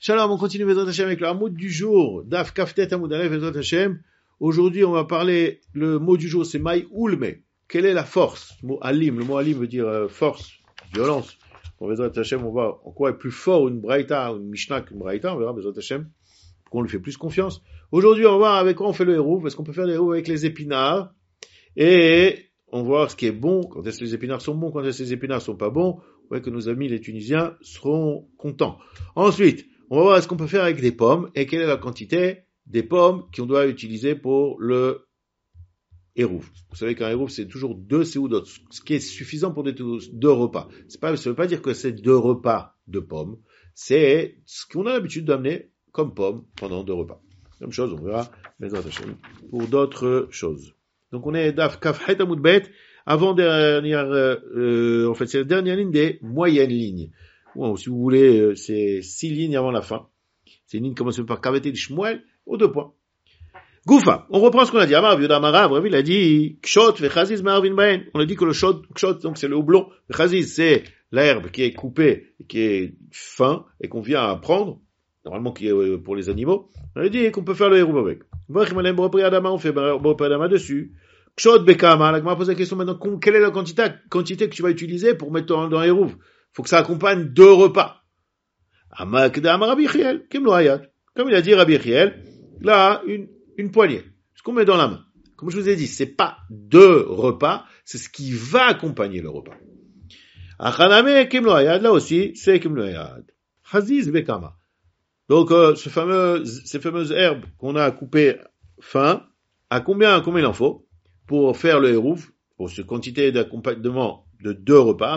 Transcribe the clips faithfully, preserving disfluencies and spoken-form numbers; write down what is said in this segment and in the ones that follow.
Shalom, on continue Bezrat Hashem avec le Hamoud du jour. Daf Kaftet Hamoud Aleph Bezrat Hashem. Aujourd'hui, on va parler, le mot du jour, c'est Maï Ulme. Quelle est la force? Le mot Alim, le mot Alim veut dire euh, force, violence. Pour Bezrat Hashem, on va, en quoi est plus fort une Braïta, une Mishnah qu'une Braïta, on verra Bezrat Hashem, qu'on lui fait plus confiance. Aujourd'hui, on va voir avec quoi on fait le hérouv, parce qu'on peut faire le hérouv avec les épinards, et on va voir ce qui est bon, quand est-ce que les épinards sont bons, quand est-ce que les épinards sont pas bons. On voit que nos amis les Tunisiens seront contents. Ensuite, on va voir ce qu'on peut faire avec des pommes, et quelle est la quantité des pommes qu'on doit utiliser pour le hérouv. Vous savez qu'un hérouv, c'est toujours deux séoudotes, ce qui est suffisant pour des deux repas. C'est pas, ça veut pas dire que c'est deux repas de pommes, c'est ce qu'on a l'habitude d'amener comme pommes pendant deux repas. Même chose, on verra pour d'autres choses. Donc on est Daf Kaf Het Amud Bet, avant dernière, euh, en fait c'est la dernière ligne des moyennes lignes. Bon, si vous voulez, euh, c'est six lignes avant la fin. C'est une ligne qui commence par Kavete de Shmuel, aux deux points. Goufa, on reprend ce qu'on a dit. Amar, Yoda Amara, bref, il a dit Kshot vechaziz me'arvin baen. On a dit que le Kshot, Kshot, donc c'est le houblon. Vechaziz, c'est l'herbe qui est coupée, qui est fin, et qu'on vient à prendre, normalement qui est pour les animaux. On a dit qu'on peut faire le hérouv avec. On fait Adama dessus. Kshot bekama, la Gemara pose la question maintenant, quelle est la quantité, quantité que tu vas utiliser pour mettre dans, dans le hérouv? Faut que ça accompagne deux repas. Amakda Amar Rabbi Yechiel, kim lo hayat. Comme il a dit Rabbi Yechiel, là, une, une poignée. Ce qu'on met dans la main. Comme je vous ai dit, c'est pas deux repas, c'est ce qui va accompagner le repas. Achaname kim lo hayat, là aussi, c'est kim lo hayat. Haziz bekama. Donc, euh, ce fameux, ces fameuses herbes qu'on a coupées fin, à combien, combien il en faut pour faire le hérouv, pour cette quantité d'accompagnement de deux repas,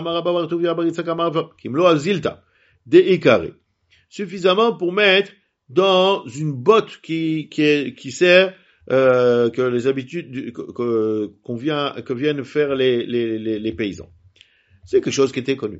suffisamment pour mettre dans une botte qui, qui, est, qui sert, euh, que les habitudes, que, qu'on vient, que viennent faire les, les, les, les paysans. C'est quelque chose qui était connu.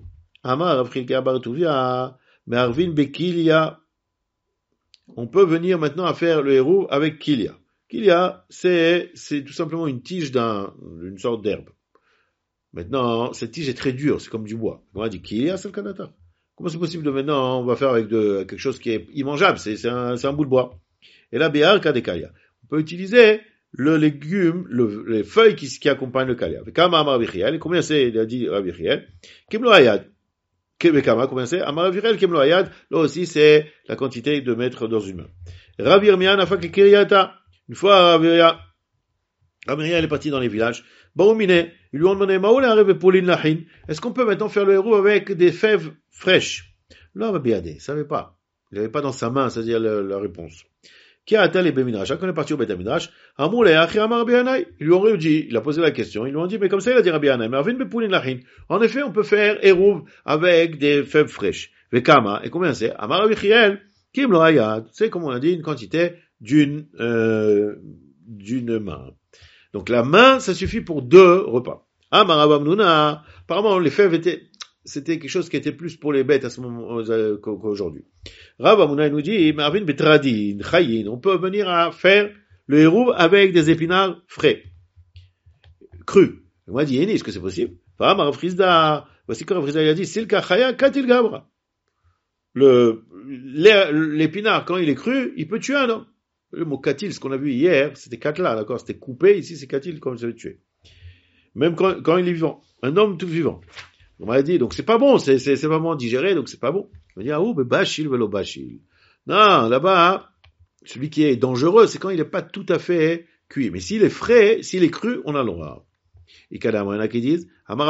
On peut venir maintenant à faire le hérouv avec kilia. Kilia, c'est, c'est tout simplement une tige d'un, d'une sorte d'herbe. Maintenant, cette tige est très dure, c'est comme du bois. On a dit kilia, c'est le kanata. Comment c'est possible de maintenant, on va faire avec de, quelque chose qui est immangeable, c'est, c'est un, c'est un bout de bois. Et là, béar, kadekalia. On peut utiliser le légume, le, les feuilles qui, qui accompagnent le kalia. Kama amar Rabbi combien c'est, il a dit Rabbi Yechiel. Kimlo hayad. Kama, combien c'est? Amar Rabbi Yechiel, kimlo hayad. Là aussi, c'est la quantité de mettre dans une main. Rabbi Yirmiyan, afak kiriata. Une fois, Rabbi Yirmiyan est parti dans les villages. Baoumine, ils lui ont demandé, est-ce qu'on peut maintenant faire le hérouv avec des fèves fraîches? Là, Rabbi Yadé, il savait pas. Il n'avait pas dans sa main, c'est-à-dire la, la réponse. Qui a atteint les Bémidrash? Quand on est parti au Bémidrash, ils lui ont dit, il a posé la question, ils lui ont dit, mais comme ça, il a dit Rabbi Yannai, en effet, on peut faire hérouv avec des fèves fraîches. Vekama, et combien c'est? Amar Rabbi Yechiel, kim lo hayad, c'est comme on a dit, une quantité d'une, euh, d'une main. Donc la main, ça suffit pour deux repas. Ah, Marabamnouna, apparemment les fèves étaient, c'était quelque chose qui était plus pour les bêtes à ce moment euh, qu'aujourd'hui. Rabamnouna nous dit, Marvin betradin, chayin, on peut venir à faire le hérouv avec des épinards frais, crus. Moi, dit, est-ce que c'est possible? Ah, Marafrizda, voici quand Rafrizda a dit, silka chaya katil gabra. Le, l'épinard, quand il est cru, il peut tuer un homme. Le mot katil, ce qu'on a vu hier, c'était katla, d'accord? C'était coupé, ici c'est katil, comme ça veut tuer. Même quand, quand il est vivant. Un homme tout vivant. On m'a dit, donc c'est pas bon, c'est, c'est, c'est vraiment digéré, donc c'est pas bon. On m'a dit, ah ouh, mais bachil, velo bachil. Non, là-bas, celui qui est dangereux, c'est quand il est pas tout à fait cuit. Mais s'il est frais, s'il est cru, on a le droit. Et kadam, il y en a qui disent,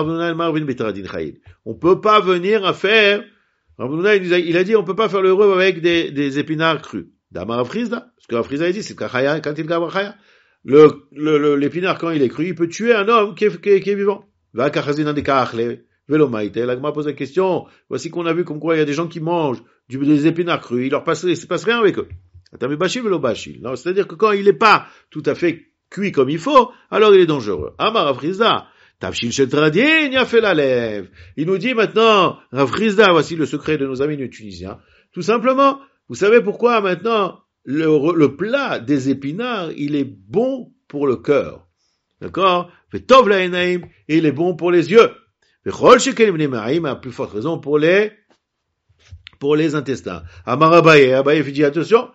on peut pas venir à faire, il a dit, on peut pas faire le hérouv avec des, des épinards crus. D'Amar Frizda, ce que Frizda a dit, c'est que quand il gabra chaya, le, le, le, l'épinard, quand il est cru, il peut tuer un homme qui est, qui est, qui est vivant. Va kachazin de kachle, velo maite. La Gemara pose la question, voici qu'on a vu comme quoi il y a des gens qui mangent du, des épinards crus, il leur passe, il se passe rien avec eux. Atami bachil, velo bachil. Non, c'est-à-dire que quand il est pas tout à fait cuit comme il faut, alors il est dangereux. Amar Frizda, tafshil shetradin, y a fait la lèvre. Il nous dit maintenant, Frizda, voici le secret de nos amis tunisiens. Tout simplement, vous savez pourquoi maintenant le, le plat des épinards, il est bon pour le cœur. D'accord? Vetov la'enaim, il est bon pour les yeux. Vechol shekenim nemaim, à plus forte raison pour les pour les intestins. Amar Abaye, Abaye dit attention,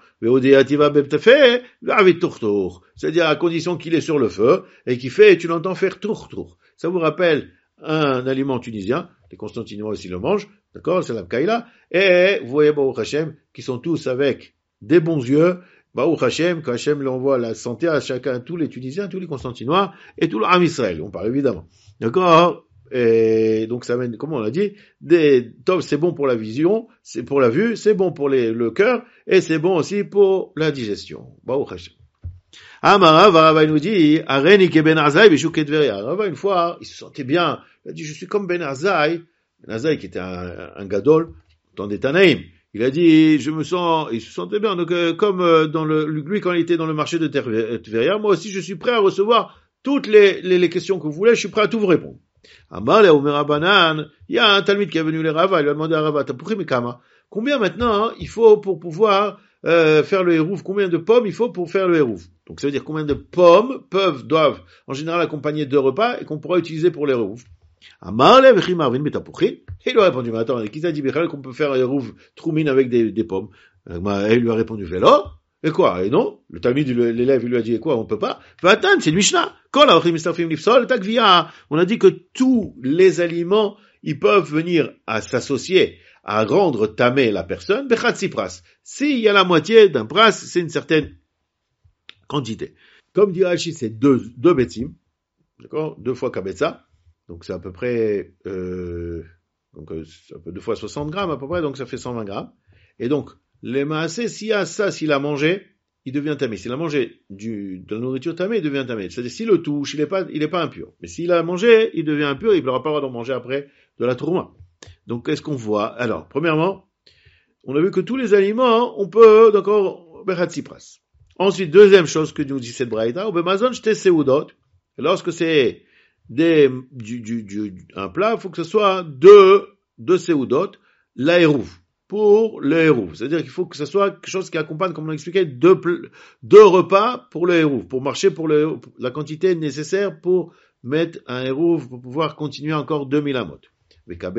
c'est-à-dire à condition qu'il est sur le feu et qu'il fait, tu l'entends faire tour tour. Ça vous rappelle un aliment tunisien, les Constantinois aussi le mangent, d'accord, c'est la Kaila, et vous voyez Baruch Hashem, qui sont tous avec des bons yeux, Baruch Hashem, que Hashem lui envoie la santé à chacun, tous les Tunisiens, tous les Constantinois, et tout le Ham Israël, on parle évidemment, d'accord. Et donc ça mène, comment on l'a dit, des top, c'est bon pour la vision, c'est pour la vue, c'est bon pour les, le cœur, et c'est bon aussi pour la digestion. Baruch Hashem. Amara, Rava nous dit, Areni ke Ben Arzai, Bishouket Veria. Rava, une fois, il se sentait bien. Il a dit, je suis comme Ben Arzai. Ben Arzai, qui était un, un gadol, dans des Tanaïm. Il a dit, je me sens, il se sentait bien. Donc, euh, comme euh, dans le, lui, quand il était dans le marché de Tveria, moi aussi, je suis prêt à recevoir toutes les, les, les questions que vous voulez, je suis prêt à tout vous répondre. Amar, Omer Banan, il y a un Talmid qui est venu les Rava, il lui a demandé à Rava, Tapouchi Mekama, combien maintenant, hein, il faut pour pouvoir, euh, faire le hérouf, combien de pommes il faut pour faire le hérouf? Donc ça veut dire combien de pommes peuvent, doivent, en général, accompagner deux repas et qu'on pourra utiliser pour les hérouf. Amar, Levechi Marvin Betapouchi, il lui a répondu, mais attends, qui t'a dit, Bechal, qu'on peut faire un hérouf troumine avec des, des pommes? Et il lui a répondu, vélo. Et quoi? Et non? Le Talmud, l'élève, il lui a dit, et quoi? On peut pas? Vatan, c'est une Mishnah. On a dit que tous les aliments, ils peuvent venir à s'associer, à rendre tamé la personne, bechatsi pras. S'il y a la moitié d'un pras, c'est une certaine quantité. Comme dit Rashi, c'est deux, deux betzim. D'accord? Deux fois kabetza. Donc c'est à peu près, euh, donc, c'est un peu deux fois soixante grammes à peu près, donc ça fait cent vingt grammes. Et donc, les maasé, s'il y a ça, s'il a mangé, il devient tamé. S'il a mangé du, de la nourriture tamée, il devient tamé. C'est-à-dire, s'il le touche, il est pas, il est pas impur. Mais s'il a mangé, il devient impur, il n'aura pas le droit d'en manger après de la tourma. Donc, qu'est-ce qu'on voit? Alors, premièrement, on a vu que tous les aliments, on peut, d'accord, bechatzipras. Ensuite, deuxième chose que nous dit cette braïda, au bemazon, j'te seudot. Lorsque c'est des, du, du, du, un plat, il faut que ce soit deux, deux seudot, la hérouve. Pour le hérouf. C'est-à-dire qu'il faut que ce soit quelque chose qui accompagne, comme on l'a expliqué, deux, deux repas pour le hérouf, pour marcher pour le, pour la quantité nécessaire pour mettre un hérouf, pour pouvoir continuer encore deux mille amot. Et par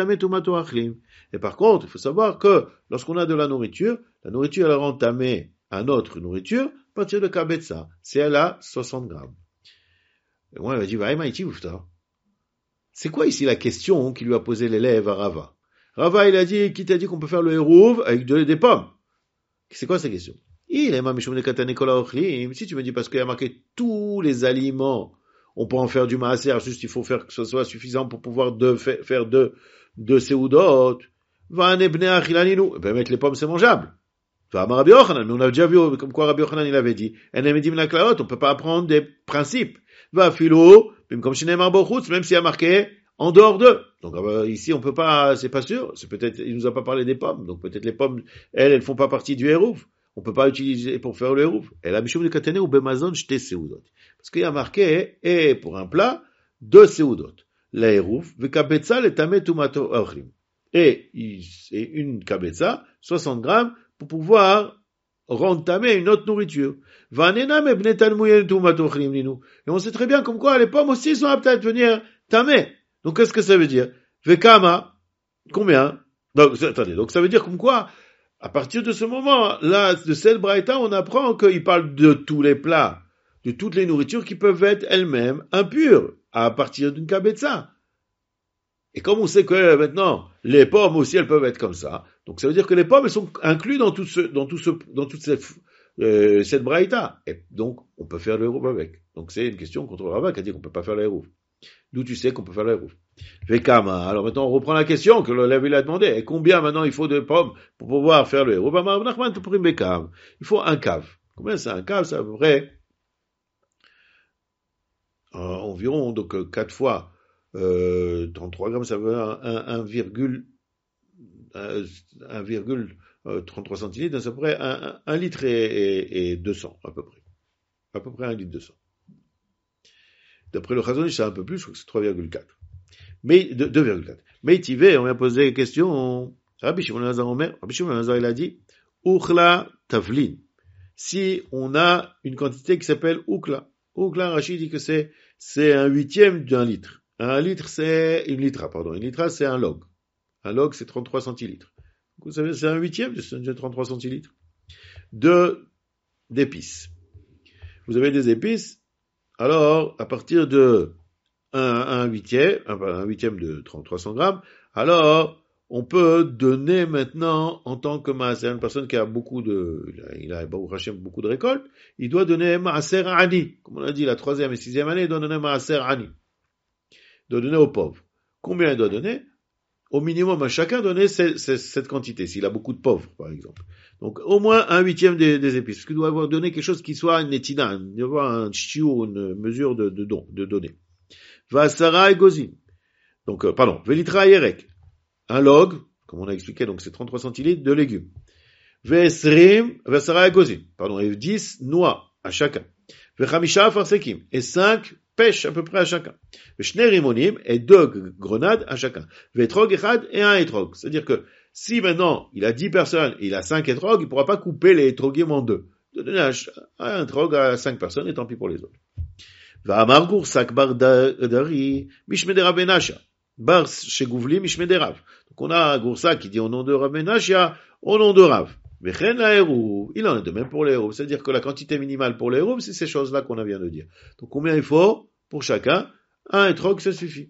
contre, il faut savoir que lorsqu'on a de la nourriture, la nourriture elle rend tamé à notre nourriture à partir de kabetza. C'est elle a soixante grammes. Et moi, il va dire, c'est quoi ici la question qui lui a posé l'élève à Rava? Rava, il a dit, qui t'a dit qu'on peut faire le hérouv avec de, des pommes? C'est quoi cette question? Il est si tu me dis parce qu'il y a marqué tous les aliments, on peut en faire du maaser, juste il faut faire que ce soit suffisant pour pouvoir de, faire deux, deux seudot. Va ben mettre les pommes, c'est mangeable. Va Rabbi Yochanan, mais on a déjà vu comme quoi Rabbi Yochanan il avait dit, on peut pas apprendre des principes. Va philo, comme chez Neymar Bochutz, même s'il y a marqué en dehors d'eux. Donc euh, ici on peut pas, c'est pas sûr. C'est peut-être, il nous a pas parlé des pommes. Donc peut-être les pommes, elles, elles font pas partie du hérouf. On peut pas utiliser pour faire le hérouf. Et la bishum de katane ou bemazon j'te seudot. Parce qu'il y a marqué et pour un plat deux seudot. La hérouf vekabetza le tamet tumato ochrim. Et c'est une kabetza soixante grammes pour pouvoir rendre tamé une autre nourriture. Vanena me bnetan muyen tumato ochrim linu. Et on sait très bien comme quoi les pommes aussi sont aptes à devenir tamé. Donc, qu'est-ce que ça veut dire? Vekama, combien? Donc, attendez, donc ça veut dire comme quoi, à partir de ce moment, là, de cette braïta, on apprend qu'il parle de tous les plats, de toutes les nourritures qui peuvent être elles-mêmes impures, à partir d'une kabetza. Et comme on sait que maintenant, les pommes aussi, elles peuvent être comme ça, donc ça veut dire que les pommes, elles sont incluses dans tout ce, dans tout ce, dans toute cette, euh, cette braïta. Et donc, on peut faire le hérouf avec. Donc, c'est une question contre Rava qui a dit qu'on peut pas faire le hérouf. D'où tu sais qu'on peut faire le hérouf. Vekama. Alors maintenant, on reprend la question que le Lévi a demandé. Et combien maintenant il faut de pommes pour pouvoir faire le hérouf? Il faut un cave. Combien c'est un cave? C'est à peu près euh, environ donc euh, quatre fois euh, trente-trois grammes, ça veut un virgule trente-trois centilitres, c'est à peu près un litre et, et, et deux cents à peu près. À peu près un litre deux cents. D'après le Chazon Ish, c'est un peu plus, je crois que c'est trois virgule quatre. Mais, deux virgule quatre. Mais Tivé, on m'a posé la question, Rabbi Shimon Elazar Omer, Rabbi Shimon Elazar, il a dit, Uchla Tavlin. Si on a une quantité qui s'appelle Ukla. Ukla, Rachid dit que c'est, c'est un huitième d'un litre. Un litre, c'est, une litra, pardon. Une litra, c'est un log. Un log, c'est trente-trois centilitres. Vous savez, c'est un huitième de trente-trois centilitres de, d'épices. Vous avez des épices, alors, à partir de un, un huitième, un, un huitième de trente-trois cents grammes, alors, on peut donner maintenant, en tant que maaser, une personne qui a beaucoup de, il a, Baruch Hashem, beaucoup de récoltes, il doit donner maaser ani. Comme on a dit, la troisième et sixième année, il doit donner maaser ani. Il doit donner aux pauvres. Combien il doit donner? Au minimum, à chacun donner cette, cette, cette quantité, s'il a beaucoup de pauvres, par exemple. Donc, au moins un huitième des, des épices. Parce qu'il doit avoir donné quelque chose qui soit une netina, il doit avoir un chiou, une mesure de, de don, de donner. Vasara et gozim. Donc, euh, pardon, velitra yerek. Un log, comme on a expliqué, donc c'est trente-trois centilitres de légumes. Vesrim, vasara et gozim. Pardon, et dix noix à chacun. Vechamisha farsekim. Et cinq pêches à peu près à chacun. Veshne rimonim et deux grenades à chacun. Vetrog echad et un etrog. C'est-à-dire que si maintenant il a dix personnes et il a cinq etrogs, il pourra pas couper les etrogim en deux. De donner un, un etrog à cinq personnes et tant pis pour les autres. Va'amar gursak bar dari mishmedera benasha. Bar shegouvli mishmederav. Donc on a un gursak qui dit au nom de Rav Menashia, au nom de Rav. Vechen la hérouv. Il en est de même pour les hérouv. C'est-à-dire que la quantité minimale pour les hérouv, c'est ces choses-là qu'on vient de dire. Donc combien il faut pour chacun? Un etrog, ça suffit.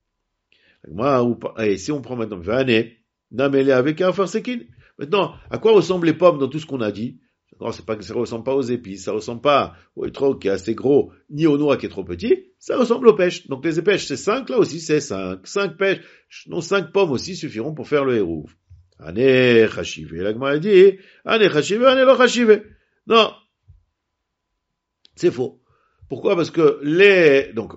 Et si on prend maintenant Vané, Namele avec un farsekin. Maintenant, à quoi ressemblent les pommes dans tout ce qu'on a dit? C'est pas que ça ressemble pas aux épices, ça ressemble pas au etrog qui est assez gros, ni au noix qui est trop petit, ça ressemble aux pêches. Donc les pêches, c'est cinq, là aussi c'est cinq. Cinq pêches, non, cinq pommes aussi suffiront pour faire le hérouv. Ane chachive, la Gemara dit, ane chachive, ane lo chachive. Non. C'est faux. Pourquoi? Parce que les, donc,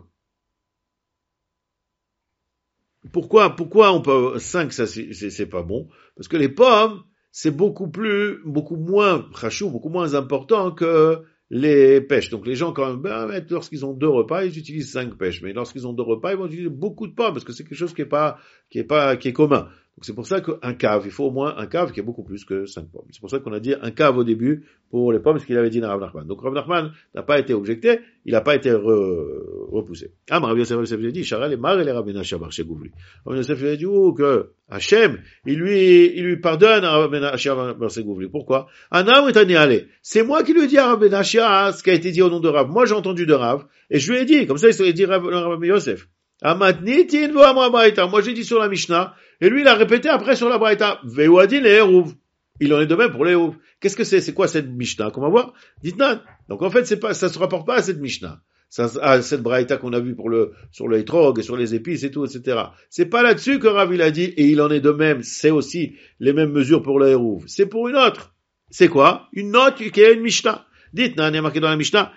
pourquoi, pourquoi on peut, cinq, ça c'est, c'est, c'est pas bon? Parce que les pommes, c'est beaucoup plus, beaucoup moins chachou, beaucoup moins important que les pêches. Donc les gens, quand même, ben, lorsqu'ils ont deux repas, ils utilisent cinq pêches. Mais lorsqu'ils ont deux repas, ils vont utiliser beaucoup de pommes, parce que c'est quelque chose qui est pas, qui est pas, qui est commun. Donc c'est pour ça qu'un cave, il faut au moins un cave qui est beaucoup plus que cinq pommes. C'est pour ça qu'on a dit un cave au début pour les pommes, ce qu'il avait dit dans Rav Nachman. Donc Rav Nachman n'a pas été objecté, il n'a pas été re, repoussé. Ah, mais Rav Yosef a dit, Charal et Mar et les Rav Menashe bar Shegouvli. Rav Yosef a dit, oh, que Hachem, il lui, il lui pardonne à Rav Menashe bar Shegouvli. Pourquoi? Anam est allé. C'est moi qui lui ai dit à Rav Menashe ce qui a été dit au nom de Rav. Moi, j'ai entendu de Rav, et je lui ai dit, comme ça, il s'est dit Rav, Rav Yosef. Amatnitin vo amra braïta. Moi, j'ai dit sur la Mishnah, et lui, il a répété après sur la braïta. Veuadin les hérouv. Il en est de même pour les hérouv. Qu'est-ce que c'est? C'est quoi cette Mishnah? Qu'on va voir? Dites-nous. Donc, en fait, c'est pas, ça se rapporte pas à cette Mishnah. Ça, à cette braïta qu'on a vue pour le, sur le etrog et sur les épices et tout, et cetera. C'est pas là-dessus que Rav, il a dit, et il en est de même. C'est aussi les mêmes mesures pour les hérouv. C'est pour une autre. C'est quoi? Une autre qui est une Mishnah. Dites, il y a marqué dans la Mishnah,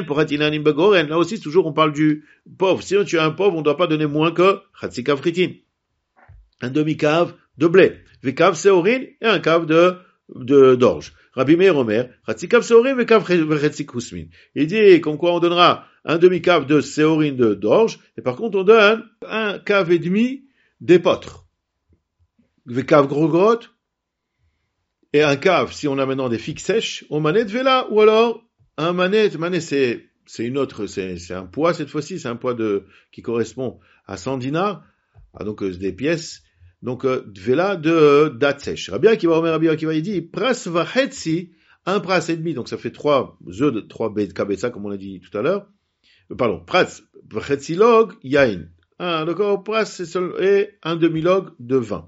là aussi, toujours, on parle du pauvre. Si tu as un pauvre, on ne doit pas donner moins que chatzikav fritin. Un demi-cave de blé. Vekav seorin et un cave de, de, d'orge. Rabbi Meir Omer, chatzikav seorin vekav chatzik husmin. Il dit, comme quoi on donnera un demi-cave de seorin de, d'orge, et par contre, on donne un cave et demi d'épeautre. Vekav grogrot, et un cave, si on a maintenant des figues sèches, au manet vela, ou alors, un manet, manet c'est, c'est une autre, c'est, c'est un poids cette fois-ci, c'est un poids de, qui correspond à cent dinars, ah, donc, euh, des pièces, donc, euh, vela de, date sèche. Rabbi Akiva, Omer Rabbi Akiva, il dit, pras vachetzi, un pras et demi, donc ça fait trois œufs de, trois kabetza, comme on a dit tout à l'heure, euh, pardon, pras vachetzi log, yain. Ah, d'accord, pras c'est seul, et un demi-log de vin.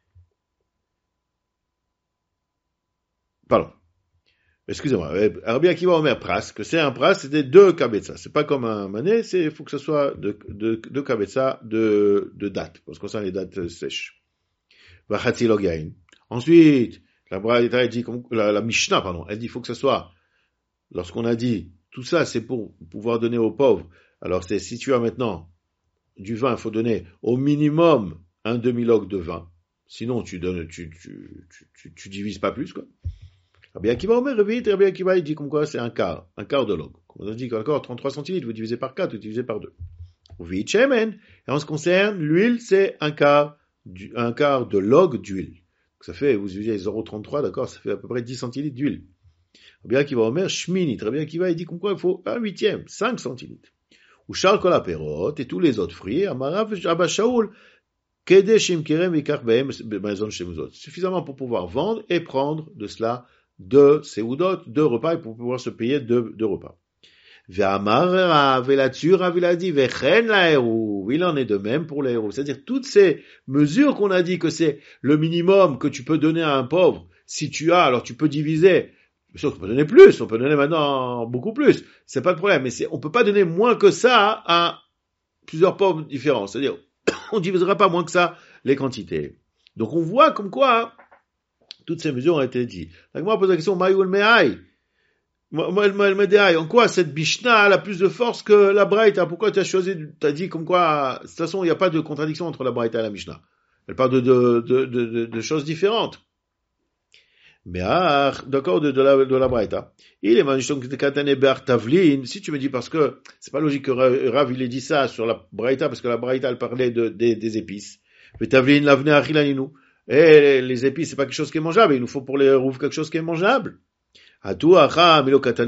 Pardon. Excusez-moi. Rabbi Akiva Omer pras, que c'est un pras, c'était deux kabetza. C'est pas comme un mané, c'est, il faut que ce soit deux, deux, deux kabetza de, de date, parce que ça, les dates sèches. Vachatzi log yain. Ensuite, la Braïta, elle dit, la, la Mishnah, pardon, elle dit, il faut que ce soit, lorsqu'on a dit, tout ça, c'est pour pouvoir donner aux pauvres. Alors, c'est, si tu as maintenant du vin, il faut donner au minimum un demi-log de vin. Sinon, tu donnes, tu, tu, tu, tu, tu divises pas plus, quoi. Rabbi Akiva Omer, Rabbi Akiva, il dit comme quoi c'est un quart, un quart de log. Comme on a dit qu'encore trente-trois centilitres, vous divisez par quatre, vous divisez par deux. Vit shemen. Et en ce qui concerne l'huile, c'est un quart, du, un quart de log d'huile. Donc ça fait, vous divisez zéro virgule trente-trois, d'accord, ça fait à peu près dix centilitres d'huile. Rabbi Akiva Omer, shminit. Rabbi Akiva, il dit comme quoi il faut un huitième, cinq centilitres. Ou Charles Kolaperot et tous les autres fruits, Amarav Abba Shaul, suffisamment pour pouvoir vendre et prendre de cela deux seudot, deux repas, et pour pouvoir se payer deux, deux repas. Il en est de même pour l'héros. C'est-à-dire toutes ces mesures qu'on a dit que c'est le minimum que tu peux donner à un pauvre, si tu as, alors tu peux diviser. Bien sûr, on peut donner plus, on peut donner maintenant beaucoup plus. C'est pas le problème, mais c'est, on peut pas donner moins que ça à plusieurs pauvres différents. C'est-à-dire, on divisera pas moins que ça les quantités. Donc on voit comme quoi toutes ces mesures ont été dites. Donc moi, je pose la question, Maïoul Mehaï. En quoi cette Mishnah a plus de force que la Braïta? Pourquoi tu as choisi, tu as dit comme quoi, de toute façon, il n'y a pas de contradiction entre la Braïta et la Mishnah. Elle parle de, de, de, de, de choses différentes. Mais, ah, d'accord, de, de la, de la Braïta. Il est manishon que katane be'ar tavlin. Si tu me dis parce que c'est pas logique que Rav, il ait dit ça sur la Braïta, parce que la Braïta, elle parlait de, des, des épices. Mais tavlin, l'avne achilaninu. Et les épices, c'est pas quelque chose qui est mangeable. Il nous faut pour les rouves quelque chose qui est mangeable. Dans la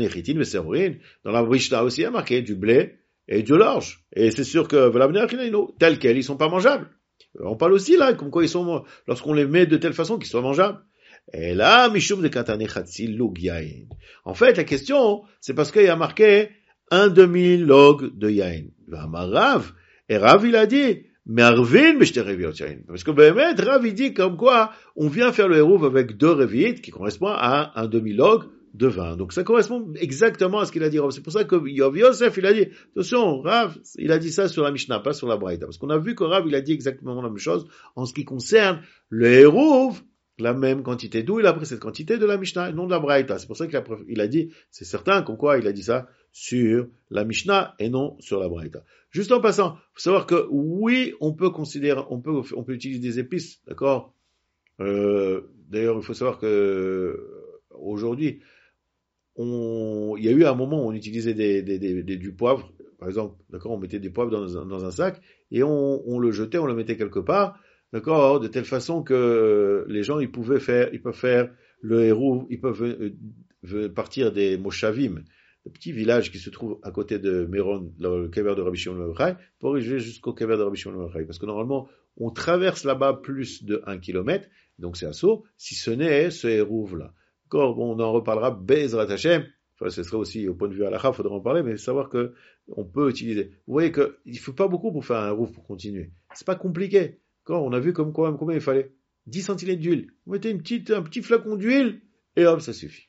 Mishnah aussi, il y a marqué du blé et de l'orge. Et c'est sûr que, tels quels, ils sont pas mangeables. On parle aussi là, comme quoi ils sont, lorsqu'on les met de telle façon qu'ils soient mangeables. Et là, Mishum de Katane Chatzil Lug Yain. En fait, la question, c'est parce qu'il y a marqué un demi-log de Yain. Rav, et Rav, il a dit, Mervin, mais je t'ai réveillé au Yain. Parce que, ben, Rav, il dit comme quoi, on vient faire le hérouv avec deux révites qui correspondent à un demi-log de vin. Donc ça correspond exactement à ce qu'il a dit Rav. C'est pour ça que Yov Yosef, il a dit, attention, Rav, il a dit ça sur la Mishnah, pas sur la Braïta. Parce qu'on a vu que Rav, il a dit exactement la même chose en ce qui concerne le hérouv, la même quantité. D'où il a pris cette quantité de la Mishnah et non de la Braïta. C'est pour ça qu'il a, il a dit, c'est certain, comme quoi il a dit ça sur la Mishnah et non sur la Braïta. Juste en passant, faut savoir que oui, on peut considérer, on peut, on peut utiliser des épices, d'accord? Euh, d'ailleurs, il faut savoir que aujourd'hui, on, il y a eu un moment où on utilisait des, des, des, des, du poivre, par exemple, d'accord, on mettait des poivres dans un, dans un sac et on, on le jetait, on le mettait quelque part, d'accord, de telle façon que les gens ils pouvaient faire, ils peuvent faire le hérouv, ils peuvent euh, partir des Moshavim, le petit village qui se trouve à côté de Méron, le kever de Rabbi Shimon ben Yochai, pour arriver jusqu'au kever de Rabbi Shimon ben Yochai, parce que normalement on traverse là-bas plus de un kilomètre, donc c'est assaut, si ce n'est ce hérouv là. On en reparlera, Bezrat Hashem. Enfin, ce serait aussi, au point de vue halakha, il faudra en parler, mais savoir que on peut utiliser. Vous voyez que il faut pas beaucoup pour faire un rouf pour continuer. C'est pas compliqué. Quand on a vu comme quoi, combien il fallait. dix centilitres d'huile. Vous mettez une petite, un petit flacon d'huile, et hop, ça suffit.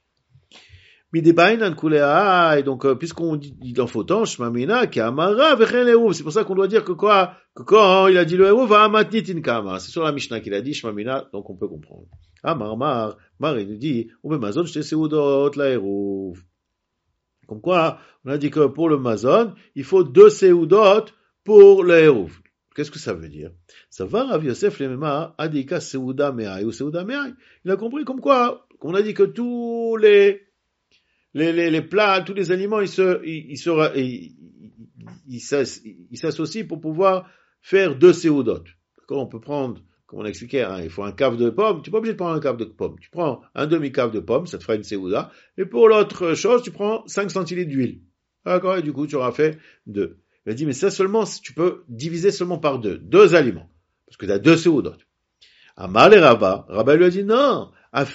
Et donc, euh, puisqu'on dit, il en faut tant, Shmamina, Kamara, Vechen Hérouv. C'est pour ça qu'on doit dire que quoi, que quand il a dit le Hérouv, va Amatnitin Kama. C'est sur la Mishnah qu'il a dit, Shmamina, donc on peut comprendre. Ah, Marmar, Mar, il nous dit, on met Mazon, je te Seudot, la Hérouv. Comme quoi, on a dit que pour le Mazon, il faut deux Seudot pour le Hérouv. Qu'est-ce que ça veut dire? Ça va, Rav Yosef, Lemema, Adika Seuda Me'ai ou Seuda Me'ai. Il a compris comme quoi, qu'on a dit que tous les, Les, les, les plats, tous les aliments, ils se, ils, ils, se, ils, ils, ils s'associent pour pouvoir faire deux séoudotes. D'accord? On peut prendre, comme on a expliqué, hein, il faut un cave de pommes. Tu n'es pas obligé de prendre un cave de pommes. Tu prends un demi-cave de pommes, ça te fera une séouda. Et pour l'autre chose, tu prends cinq centilitres d'huile. D'accord? Et du coup, tu auras fait deux. Il a dit, mais ça seulement, tu peux diviser seulement par deux. Deux aliments. Parce que tu as deux séoudotes. Amal et Rabat. Rabat lui a dit, non.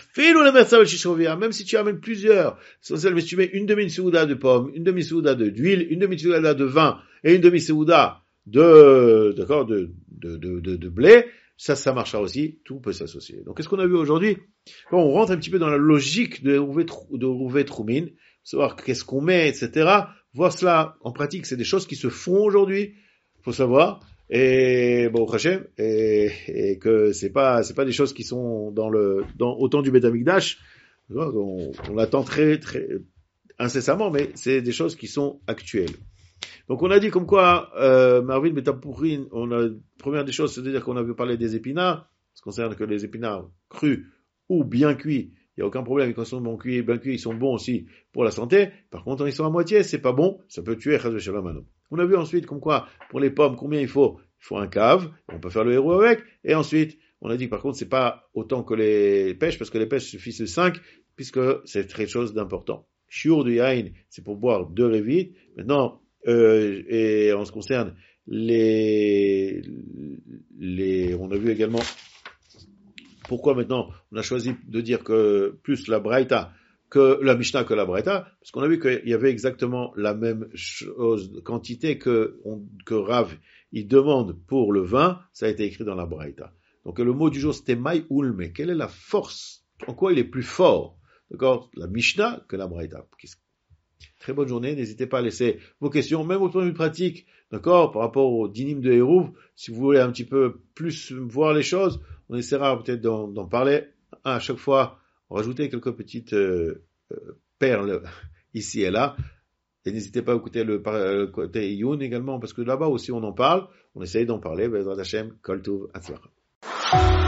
Même si tu amènes plusieurs, si tu mets une demi-souda de pommes, une demi-souda d'huile, une demi-souda de vin et une demi-souda de, d'accord, de, de, de, de, de blé, ça, ça marchera aussi, tout peut s'associer. Donc, qu'est-ce qu'on a vu aujourd'hui? Quand on rentre un petit peu dans la logique de Rouvet Troumin, savoir qu'est-ce qu'on met, et cetera, voir cela en pratique, c'est des choses qui se font aujourd'hui, faut savoir. Et bon, Hachem, et, et que c'est pas c'est pas des choses qui sont dans le dans au temps du Beth Amikdash, on, on l'attend très très incessamment, mais c'est des choses qui sont actuelles. Donc on a dit comme quoi euh, Marvin Betapourin, on a première des choses, c'est-à-dire qu'on avait parlé des épinards, ce qui concerne que les épinards crus ou bien cuits, il y a aucun problème, quand ils sont bon cuits, bien cuits, ils sont bons aussi pour la santé. Par contre, quand ils sont à moitié, c'est pas bon, ça peut tuer Chaz v'Shalom un homme. On a vu ensuite comme quoi, pour les pommes, combien il faut? Il faut un cave, on peut faire le héros avec, et ensuite, on a dit par contre, c'est pas autant que les pêches, parce que les pêches suffisent de cinq, puisque c'est très chose d'important. Shiur du Yain, c'est pour boire deux révites. Maintenant, euh, et en ce qui concerne les, les, on a vu également pourquoi maintenant on a choisi de dire que plus la Braïta que la Mishnah que la Braïta, parce qu'on a vu qu'il y avait exactement la même chose, quantité que, on, que Rav, il demande pour le vin, ça a été écrit dans la Braïta. Donc le mot du jour c'était Maï Ulme. Quelle est la force? En quoi il est plus fort? D'accord? La Mishnah que la Braïta. Très bonne journée, n'hésitez pas à laisser vos questions, même au point de vue pratique, d'accord, par rapport au dinim de Hérouv, si vous voulez un petit peu plus voir les choses, on essaiera peut-être d'en, d'en parler à chaque fois, rajouter quelques petites euh, euh, perles ici et là, et n'hésitez pas à écouter le, le côté Iyun également, parce que là-bas aussi on en parle, on essaye d'en parler, Bezrat Hashem, Kol Tov, Hatzlacha.